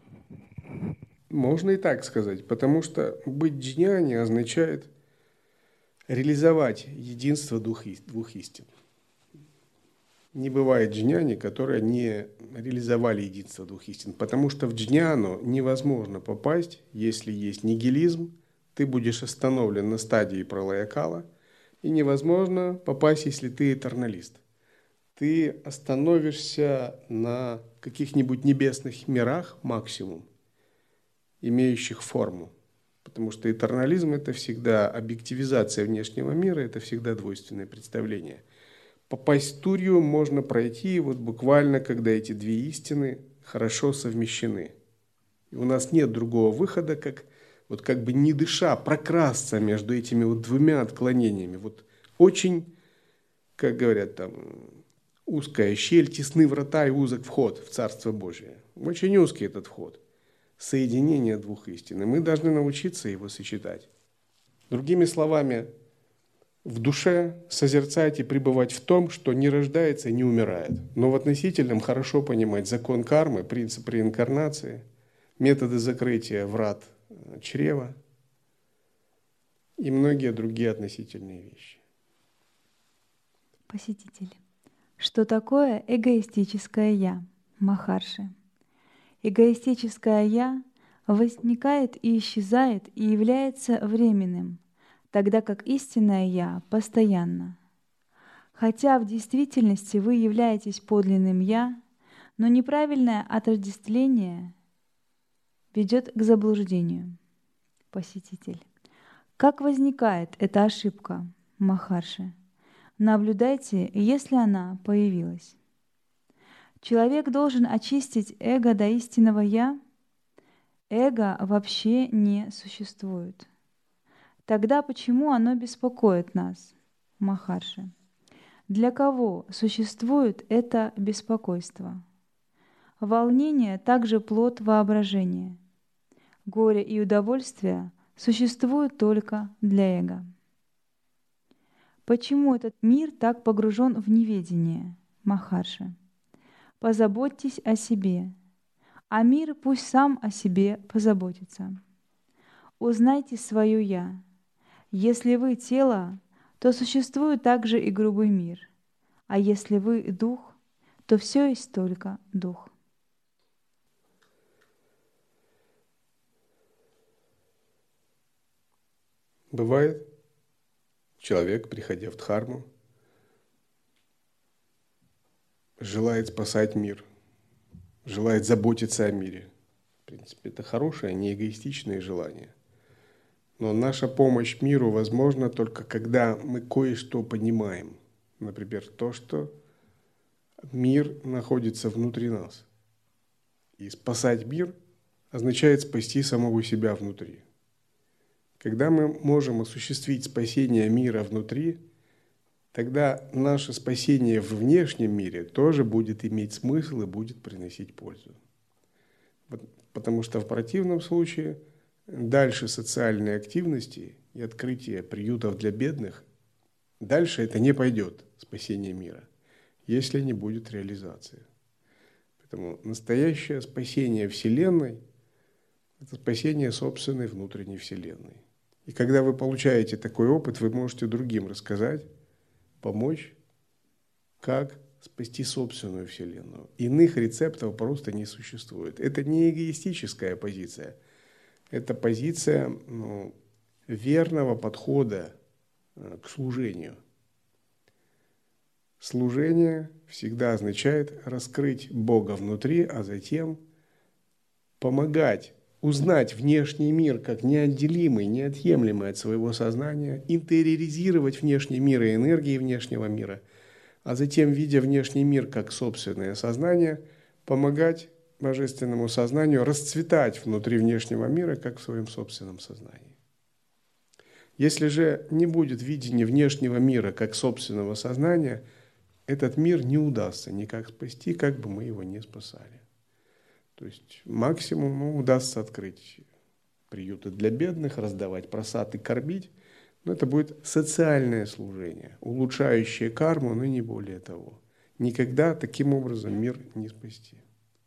Можно и так сказать, потому что быть джняни означает реализовать единство двух истин. Не бывает джняни, которые не реализовали единство двух истин, потому что в джняну невозможно попасть, если есть нигилизм, ты будешь остановлен на стадии пралая-кала, и невозможно попасть, если ты этерналист. Ты остановишься на каких-нибудь небесных мирах максимум, имеющих форму. Потому что этернализм – это всегда объективизация внешнего мира, это всегда двойственное представление. Попасть в Турью можно пройти вот буквально, когда эти две истины хорошо совмещены. И у нас нет другого выхода, как вот как бы не дыша, прокрасться между этими вот двумя отклонениями. Вот очень, как говорят там, узкая щель, тесны врата и узок вход в Царство Божие. Очень узкий этот вход. Соединение двух истин. И мы должны научиться его сочетать. Другими словами, в душе созерцать и пребывать в том, что не рождается и не умирает. Но в относительном хорошо понимать закон кармы, принцип реинкарнации, методы закрытия врат чрева и многие другие относительные вещи. Посетители. Что такое эгоистическое «я», Махарши? Эгоистическое «я» возникает и исчезает и является временным, тогда как истинное «я» постоянно. Хотя в действительности вы являетесь подлинным «я», но неправильное отождествление ведет к заблуждению. Посетитель. Как возникает эта ошибка, Махарши? Наблюдайте, если она появилась. Человек должен очистить эго до истинного «я». Эго вообще не существует. Тогда почему оно беспокоит нас, Махарши? Для кого существует это беспокойство? Волнение также плод воображения. Горе и удовольствие существуют только для эго. Почему этот мир так погружен в неведение, Махарши? Позаботьтесь о себе, а мир пусть сам о себе позаботится. Узнайте свое «я». Если вы тело, то существует также и грубый мир, а если вы дух, то все есть только дух. Бывает, человек, приходя в дхарму, желает спасать мир, желает заботиться о мире. В принципе, это хорошее, не эгоистичное желание. Но наша помощь миру возможна только когда мы кое-что понимаем. Например, то, что мир находится внутри нас. И спасать мир означает спасти самого себя внутри. Когда мы можем осуществить спасение мира внутри, тогда наше спасение в внешнем мире тоже будет иметь смысл и будет приносить пользу. Потому что в противном случае дальше социальной активности и открытия приютов для бедных, дальше это не пойдет, спасение мира, если не будет реализации. Поэтому настоящее спасение Вселенной – это спасение собственной внутренней Вселенной. И когда вы получаете такой опыт, вы можете другим рассказать, помочь, как спасти собственную Вселенную. Иных рецептов просто не существует. Это не эгоистическая позиция. Это позиция верного подхода к служению. Служение всегда означает раскрыть Бога внутри, а затем помогать узнать внешний мир как неотделимый, неотъемлемый от своего сознания, интериоризировать внешний мир и энергии внешнего мира, а затем, видя внешний мир как собственное сознание, помогать божественному сознанию расцветать внутри внешнего мира как в своем собственном сознании. Если же не будет видения внешнего мира как собственного сознания, этот мир не удастся никак спасти, как бы мы его ни спасали. То есть максимум удастся открыть приюты для бедных, раздавать просад и кормить, но это будет социальное служение, улучшающее карму, но не более того. Никогда таким образом мир не спасти.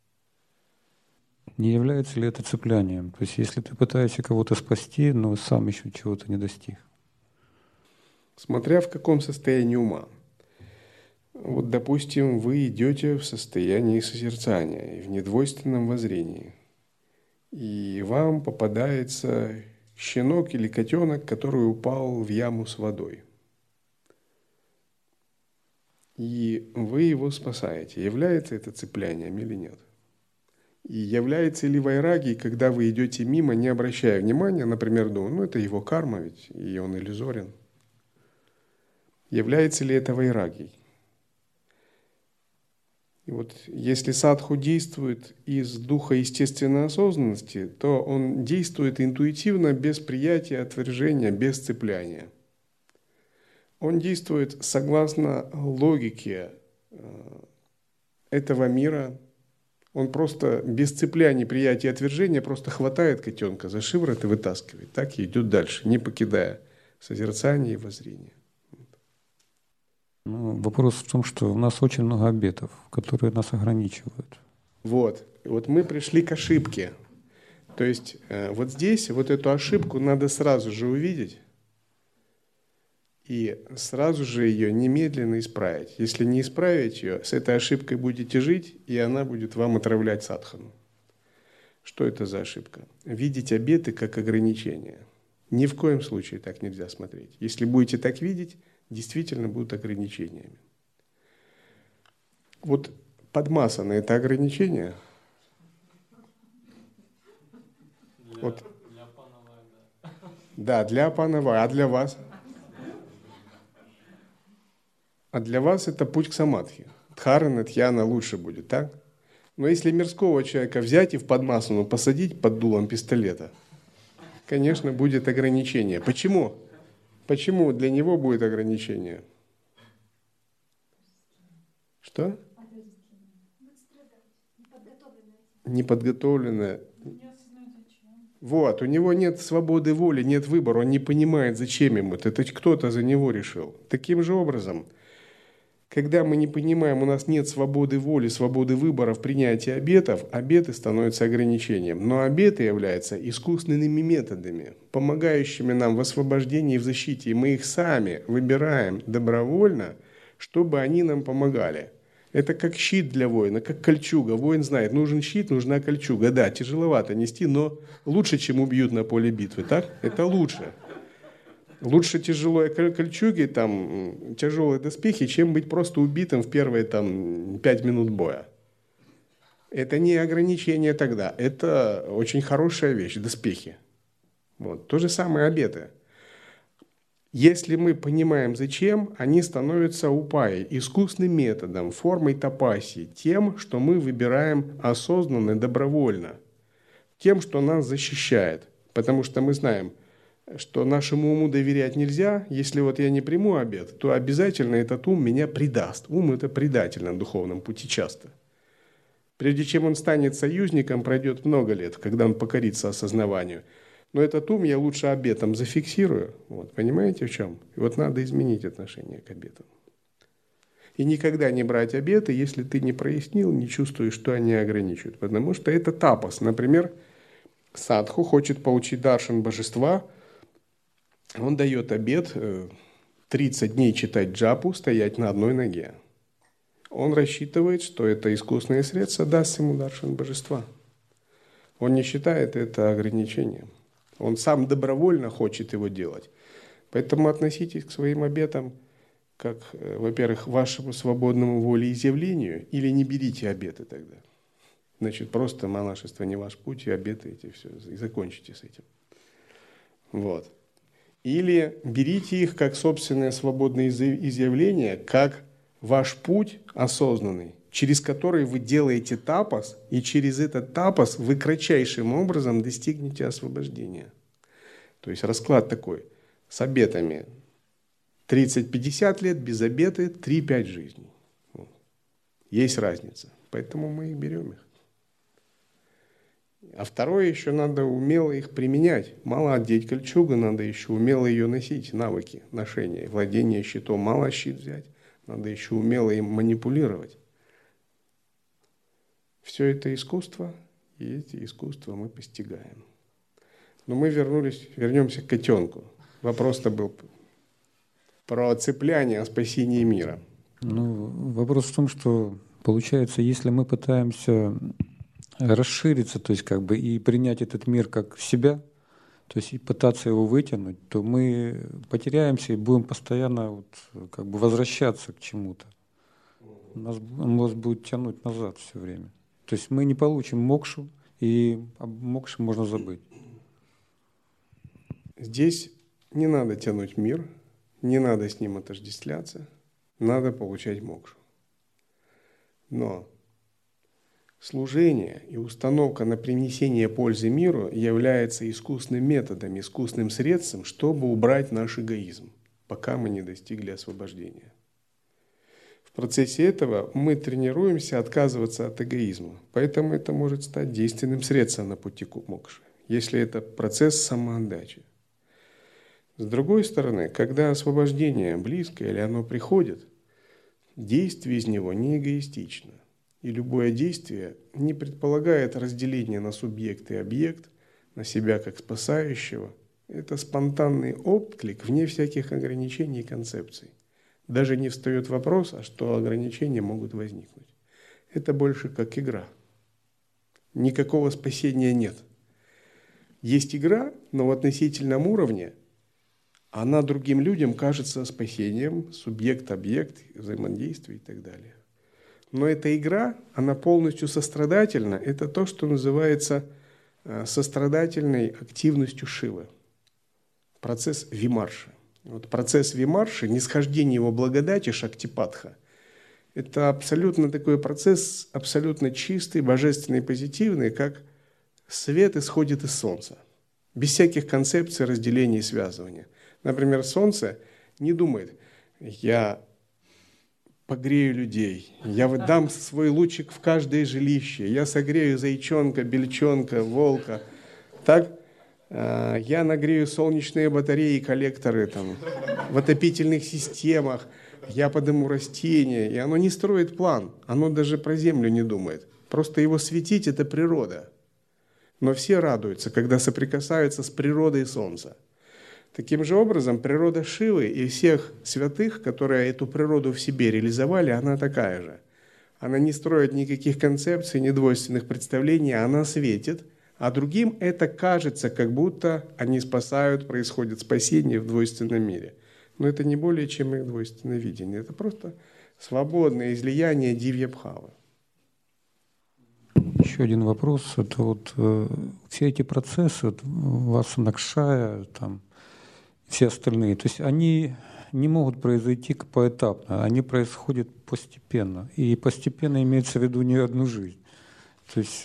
Не является ли это цеплянием? То есть если ты пытаешься кого-то спасти, но сам еще чего-то не достиг? Смотря в каком состоянии ума. Вот, допустим, вы идете в состоянии созерцания и в недвойственном воззрении, и вам попадается щенок или котенок, который упал в яму с водой. И вы его спасаете. Является это цеплянием или нет? И является ли вайраги, когда вы идете мимо, не обращая внимания, например, думаю, это его карма ведь, и он иллюзорен. Является ли это вайрагией? И вот если садху действует из духа естественной осознанности, то он действует интуитивно, без приятия, отвержения, без цепляния. Он действует согласно логике этого мира. Он просто без цепляния, приятия и отвержения просто хватает котенка за шиворот и вытаскивает. Так и идет дальше, не покидая созерцание и воззрение. Ну, вопрос в том, что у нас очень много обетов, которые нас ограничивают. Вот мы пришли к ошибке. То есть вот здесь вот эту ошибку надо сразу же увидеть и сразу же ее немедленно исправить. Если не исправить ее, с этой ошибкой будете жить, и она будет вам отравлять садхану. Что это за ошибка? Видеть обеты как ограничения. Ни в коем случае так нельзя смотреть. Если будете так видеть, действительно будут ограничениями. Вот подмасана — это ограничение? Вот. Для апанавая, да. Да, для апанавая. А для вас? А для вас это путь к самадхи. Дхарана, дхьяна лучше будет, так? Но если мирского человека взять и в подмасану посадить под дулом пистолета, конечно, будет ограничение. Почему? Почему для него будет ограничение? Что? Неподготовленное. Вот, у него нет свободы воли, нет выбора, он не понимает, зачем ему это кто-то за него решил. Таким же образом, когда мы не понимаем, у нас нет свободы воли, свободы выбора в принятии обетов, обеты становятся ограничением. Но обеты являются искусственными методами, помогающими нам в освобождении и в защите. И мы их сами выбираем добровольно, чтобы они нам помогали. Это как щит для воина, как кольчуга. Воин знает, нужен щит, нужна кольчуга. Да, тяжеловато нести, но лучше, чем убьют на поле битвы, так? Это лучше. Лучше тяжелые кольчуги, тяжелые доспехи, чем быть просто убитым в первые 5 минут боя. Это не ограничение тогда, это очень хорошая вещь, доспехи. Вот. То же самое обеты. Если мы понимаем зачем, они становятся упайей, искусным методом, формой тапаси, тем, что мы выбираем осознанно, добровольно, тем, что нас защищает. Потому что мы знаем, что нашему уму доверять нельзя. Если вот я не приму обет, то обязательно этот ум меня предаст. Ум – это предатель на духовном пути часто. Прежде чем он станет союзником, пройдет много лет, когда он покорится осознаванию. Но этот ум я лучше обетом зафиксирую. Вот, понимаете, в чем? И вот надо изменить отношение к обетам. И никогда не брать обеты, если ты не прояснил, не чувствуешь, что они ограничивают. Потому что это тапас. Например, садху хочет получить даршан божества, он дает обет 30 дней читать джапу, стоять на одной ноге. Он рассчитывает, что это искусственное средство даст ему даршан божества. Он не считает это ограничением. Он сам добровольно хочет его делать. Поэтому относитесь к своим обетам как, во-первых, вашему свободному волеизъявлению, или не берите обеты тогда. Значит, просто монашество не ваш путь, и обеты эти все, и закончите с этим. Вот. Или берите их как собственное свободное изъявление, как ваш путь осознанный, через который вы делаете тапас, и через этот тапас вы кратчайшим образом достигнете освобождения. То есть расклад такой, с обетами 30-50 лет, без обеты 3-5 жизней. Вот. Есть разница, поэтому мы их берем их. А второе, еще надо умело их применять. Мало одеть кольчугу, надо еще умело ее носить, навыки ношения, владения щитом. Мало щит взять, надо еще умело им манипулировать. Все это искусство, и эти искусства мы постигаем. Но мы вернемся к котенку. Вопрос-то был про цепляние о спасении мира. Ну, вопрос в том, что получается, если мы пытаемся расшириться, то есть как бы и принять этот мир как себя, то есть и пытаться его вытянуть, то мы потеряемся и будем постоянно вот как бы возвращаться к чему-то. Нас будет тянуть назад все время. То есть мы не получим мокшу, и об мокше можно забыть. Здесь не надо тянуть мир, не надо с ним отождествляться, надо получать мокшу. Но служение и установка на принесение пользы миру является искусным методом, искусным средством, чтобы убрать наш эгоизм, пока мы не достигли освобождения. В процессе этого мы тренируемся отказываться от эгоизма, поэтому это может стать действенным средством на пути к мокше, если это процесс самоотдачи. С другой стороны, когда освобождение близко или оно приходит, действие из него не эгоистично. И любое действие не предполагает разделение на субъект и объект, на себя как спасающего. Это спонтанный отклик вне всяких ограничений и концепций. Даже не встает вопрос, а что ограничения могут возникнуть. Это больше как игра. Никакого спасения нет. Есть игра, но в относительном уровне она другим людям кажется спасением, субъект-объект, взаимодействие и так далее. Но эта игра, она полностью сострадательна. Это то, что называется сострадательной активностью Шивы. Процесс вимарши. Вот процесс вимарши, нисхождение его благодати, шактипатха, это абсолютно такой процесс, абсолютно чистый, божественный, позитивный, как свет исходит из солнца. Без всяких концепций разделения и связывания. Например, солнце не думает, я погрею людей, я дам свой лучик в каждое жилище, я согрею зайчонка, бельчонка, волка. Так, я нагрею солнечные батареи и коллекторы там, в отопительных системах, я подыму растения. И оно не строит план, оно даже про землю не думает. Просто его светить – это природа. Но все радуются, когда соприкасаются с природой солнца. Таким же образом, природа Шивы и всех святых, которые эту природу в себе реализовали, она такая же. Она не строит никаких концепций, ни двойственных представлений, она светит, а другим это кажется, как будто они спасают, происходит спасение в двойственном мире. Но это не более чем их двойственное видение. Это просто свободное излияние дивья-бхавы. Еще один вопрос. Это вот все эти процессы, вот, васана-кшая, там, все остальные, то есть они не могут произойти поэтапно, они происходят постепенно. И постепенно имеется в виду не одну жизнь. То есть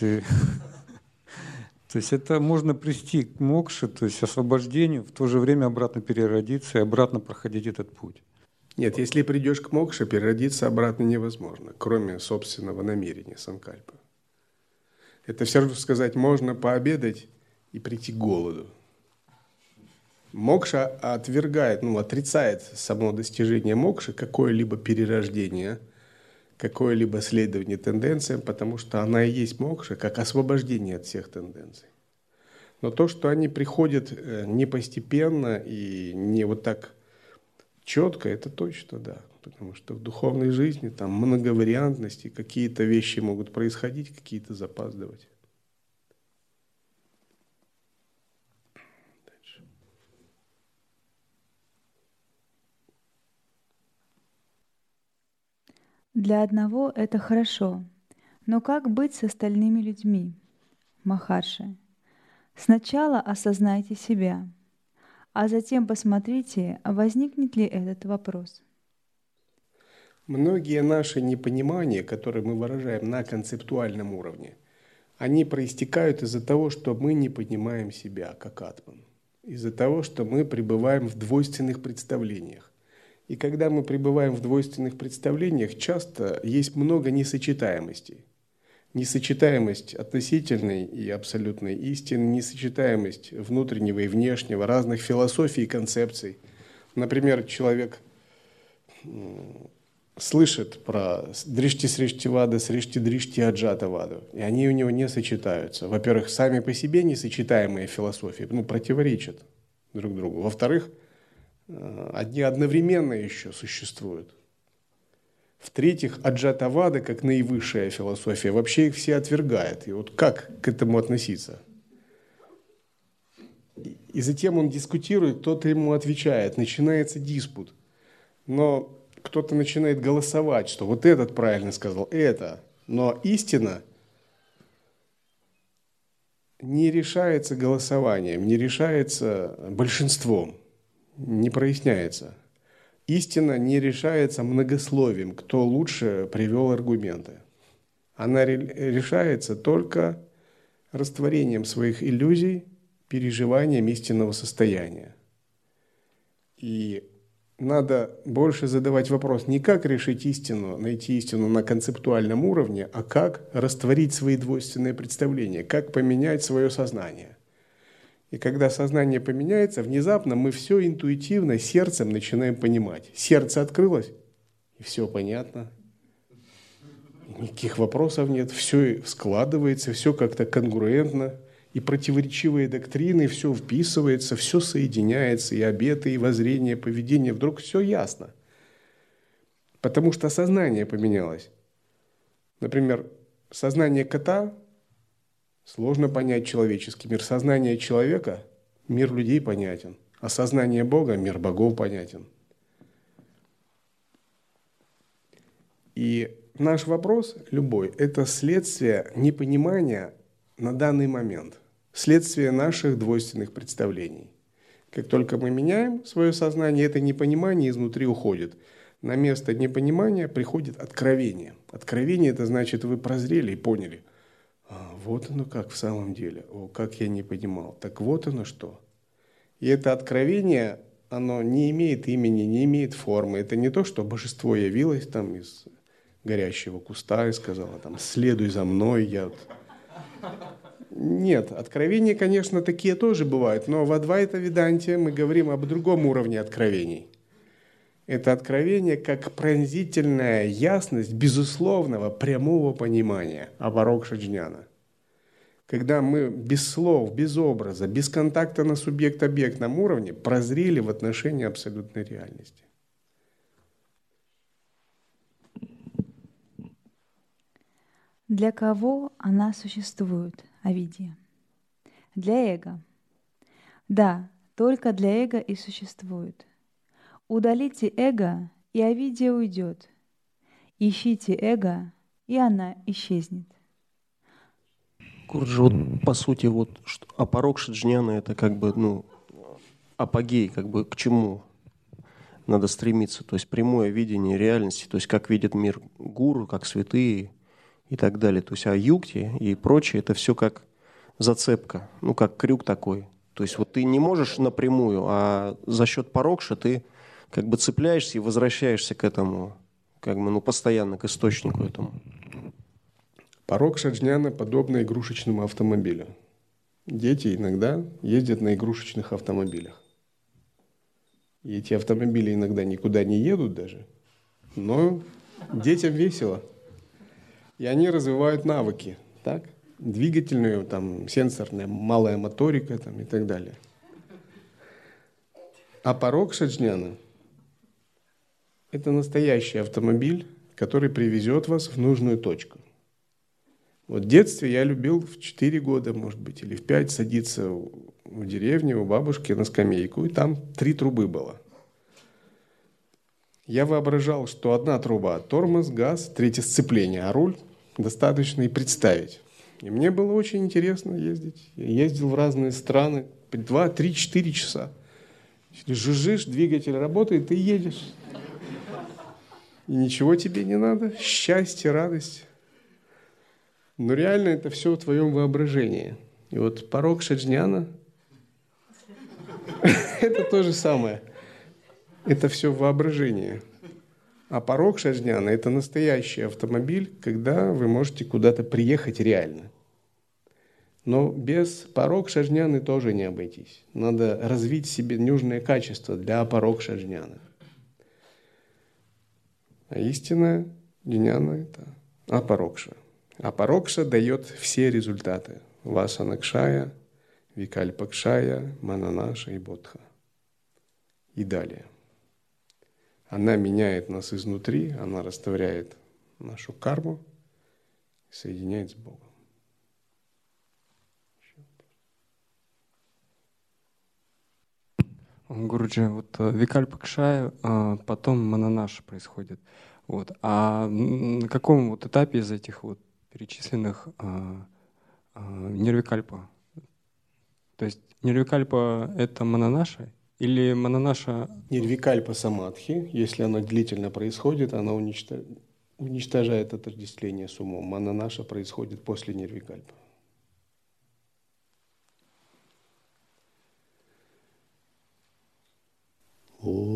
это можно прийти к мокше, то есть освобождению, в то же время обратно переродиться и обратно проходить этот путь. Нет, если придешь к мокше, переродиться обратно невозможно, кроме собственного намерения, санкальпы. Это все равно сказать, можно пообедать и прийти к голоду. Мокша отвергает, отрицает само достижение мокши, какое-либо перерождение, какое-либо следование тенденциям, потому что она и есть мокша, как освобождение от всех тенденций. Но то, что они приходят не постепенно и не вот так четко, это точно, да. Потому что в духовной жизни там многовариантности, какие-то вещи могут происходить, какие-то запаздывать. Для одного это хорошо, но как быть с остальными людьми? Махарши, сначала осознайте себя, а затем посмотрите, возникнет ли этот вопрос. Многие наши непонимания, которые мы выражаем на концептуальном уровне, они проистекают из-за того, что мы не понимаем себя как атман, из-за того, что мы пребываем в двойственных представлениях. И когда мы пребываем в двойственных представлениях, часто есть много несочетаемостей. Несочетаемость относительной и абсолютной истины, несочетаемость внутреннего и внешнего, разных философий и концепций. Например, человек слышит про Дришти-Сриштивада, Сришти-Дришти-Аджата-Ваду, и они у него не сочетаются. Во-первых, сами по себе несочетаемые философии противоречат друг другу. Во-вторых, одни одновременно еще существуют. В-третьих, Аджатавада, как наивысшая философия, вообще их все отвергает. И вот как к этому относиться? И затем он дискутирует, кто-то ему отвечает, начинается диспут. Но кто-то начинает голосовать, что вот этот правильно сказал, это. Но истина не решается голосованием, не решается большинством, не проясняется. Истина не решается многословием, кто лучше привел аргументы. Она решается только растворением своих иллюзий, переживанием истинного состояния. И надо больше задавать вопрос не как решить истину, найти истину на концептуальном уровне, а как растворить свои двойственные представления, как поменять свое сознание. И когда сознание поменяется, внезапно мы все интуитивно сердцем начинаем понимать. Сердце открылось, и все понятно. Никаких вопросов нет, все складывается, все как-то конгруентно. И противоречивые доктрины, все вписывается, все соединяется, и обеты, и воззрение, поведение. Вдруг все ясно. Потому что сознание поменялось. Например, сознание кота сложно понять человеческий мир. Сознание человека – мир людей понятен. А сознание Бога – мир богов понятен. И наш вопрос, любой, это следствие непонимания на данный момент. Следствие наших двойственных представлений. Как только мы меняем свое сознание, это непонимание изнутри уходит. На место непонимания приходит откровение. Откровение – это значит, вы прозрели и поняли. Вот оно как в самом деле. О, как я не понимал. Так вот оно что. И это откровение, оно не имеет имени, не имеет формы. Это не то, что божество явилось там из горящего куста и сказала там «следуй за мной». Нет, откровения, конечно, такие тоже бывают, но в Адвайта-веданте мы говорим об другом уровне откровений. Это откровение как пронзительная ясность безусловного прямого понимания апарокша-джняна. Когда мы без слов, без образа, без контакта на субъект-объектном уровне прозрели в отношении абсолютной реальности. Для кого она существует, авидья? Для эго. Да, только для эго и существует. Удалите эго, и авидья уйдет. Ищите эго, и она исчезнет. Гуруджи, вот по сути, апарокша-джняна – это как бы, апогей, как бы к чему надо стремиться. То есть прямое видение реальности, то есть как видит мир гуру, как святые и так далее. То есть юкти и прочее – это все как зацепка, как крюк такой. То есть вот ты не можешь напрямую, а за счет парокша ты как бы цепляешься и возвращаешься к этому, как бы, постоянно к источнику этому. Парокша-джняна подобна игрушечному автомобилю. Дети иногда ездят на игрушечных автомобилях. И эти автомобили иногда никуда не едут даже, но детям весело. И они развивают навыки, так? Двигательную, сенсорная, малая моторика и так далее. А парокша-джняна – это настоящий автомобиль, который привезет вас в нужную точку. Вот в детстве я любил в 4 года, может быть, или в 5 садиться в деревне у бабушки на скамейку, и там 3 трубы было. Я воображал, что одна труба — тормоз, газ, третье — сцепление, а руль достаточно и представить. И мне было очень интересно ездить. Я ездил в разные страны 2, 3, 4 часа. Жужжишь, двигатель работает, ты едешь. И ничего тебе не надо. Счастье, радость. Но реально это все в твоем воображении. И вот порог Шаджняна — это то же самое. Это все в воображении. А порог Шаджняна — это настоящий автомобиль, когда вы можете куда-то приехать реально. Но без порог Шаджняны тоже не обойтись. Надо развить в себе нужное качество для порог Шаджняны. А истинная джняна — это апарокша. Апарокша дает все результаты. Васанакшая, Викальпакшая, Мананаша и Бодха. И далее. Она меняет нас изнутри, она растворяет нашу карму и соединяет с Богом. Гуруджи, вот Викальпакшая, потом Мананаша происходит. Вот. А на каком вот этапе из этих вот перечисленных нирвикальпа? То есть нирвикальпа — это Мананаша? Или Мананаша... Нирвикальпа самадхи, если она длительно происходит, она уничтожает отождествление с умом. Мананаша происходит после нирвикальпа. О